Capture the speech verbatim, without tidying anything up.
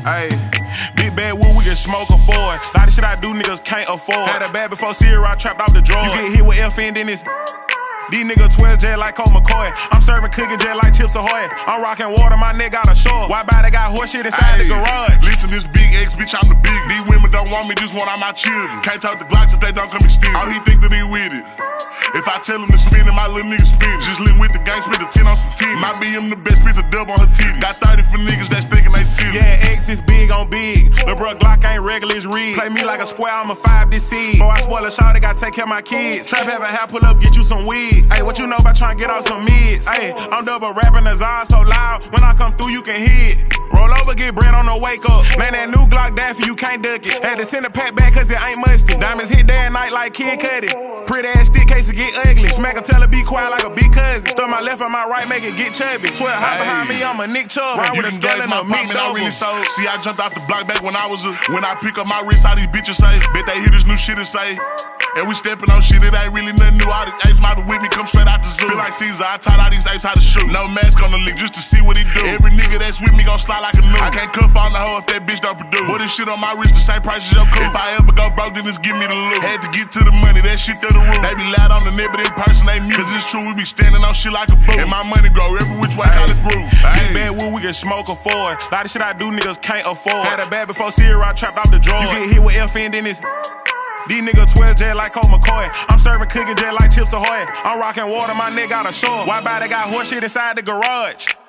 Ayy, big bad wood, we can smoke a Ford. Lot of shit I do, niggas can't afford. Had a bad before Sierra, trapped off the drawer. You get hit with F N, then it's these niggas twelve jet like Colt McCoy. I'm serving cooking jet like Chips Ahoy. I'm rocking water, my nigga got a shore. Why buy they got horse shit inside Ay, the garage? Listen, this big X, bitch, I'm the big. These women don't want me, just want all my children. Can't talk to Glocks if they don't come extend. Oh, he think that he with it. If I tell him to spin it, my little nigga spin it. Just live with the gang, spend the ten on some ten. My B M the best, spit the dub on her titty. Got thirty for niggas that's thinking they see. Yeah, X is big on big. Lil' bro Glock ain't regular, it's rigged. Play me like a square, I'm a five this seed. Boy, I spoil a shot, they gotta take care of my kids. Trap having half pull up, get you some wigs. Hey, what you know about trying to get out some mids? Hey, I'm double rapping the Zara so loud. When I come through, you can hear it. Roll over, get bread on the wake up. Man, that new Glock Daffy, you can't duck it. Had to send a pack back cause it ain't musty. Diamonds hit day and night like Kid Cudi. Pretty ass stick case to get ugly. Smack her, tell her be quiet like a big cousin. Stir my left and my right, make it get chubby. twelve hot behind me, I'm a Nick Chubb. Ride with a skeleton, a meat double. Really sold. See, I jumped off the block back when I was a. When I pick up my wrist, all these bitches say, bet they hear this new shit and say. And we steppin' on shit, it ain't really nothing new. All these apes might be with me, come straight out the zoo. Feel like Caesar, I taught all these apes how to shoot. No mask on the lick just to see what he do. Every nigga that's with me gon' slide like a new. I can't cuff on the hoe if that bitch don't produce. Boy, this shit on my wrist the same price as your coupe. If I ever go broke, then just give me the loot. Had to get to the money, that shit through the roof. They be loud on the net, but in person they mute. Cause it's true, we be standing on shit like a boot. And my money grow every which way, call it grew. Big bad wood, we can smoke a Ford. Lot of shit I do, niggas can't afford. Had a bad before Sierra, trapped off the drawer. You get hit with F N, then it's these niggas twelve jet like Colt McCoy. I'm serving cooking jet like Chips Ahoy. I'm rocking water, my nigga got a shore. Why buy they got horse shit inside the garage?